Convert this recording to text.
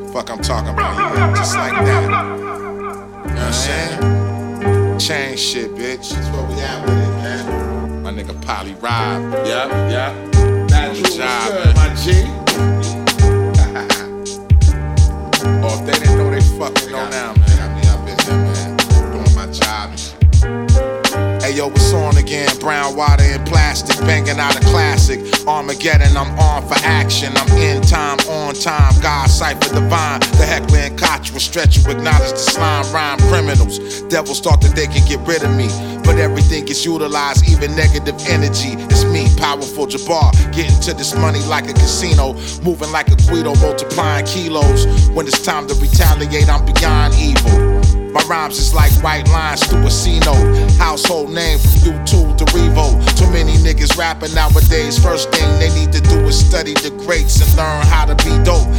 Fuck, I'm talking about you, just like that. You know what I'm saying? Chain shit, bitch. That's where we at with it, man. My nigga Polly Rob. Yeah. That the job, good, my G. Or if they didn't know, they fucking know now, man. Got me up in here, man. Doing my job and shit. Hey yo, what's on again? Brown water and plastic, banging out a classic. Armageddon, I'm on for action. I'm in time, on time. God cipher divine. The heckler and Koch will stretch you, acknowledge the slime rhyme criminals. Devils thought that they could get rid of me, but everything gets utilized, even negative energy. It's me, powerful Jabbar, getting to this money like a casino, moving like a Guido, multiplying kilos. When it's time to retaliate, I'm beyond evil. My rhymes is like white lines through a C-note. Household name from YouTube to Revo. Too many niggas rapping nowadays. First thing they need to do is study the greats and learn how to be dope.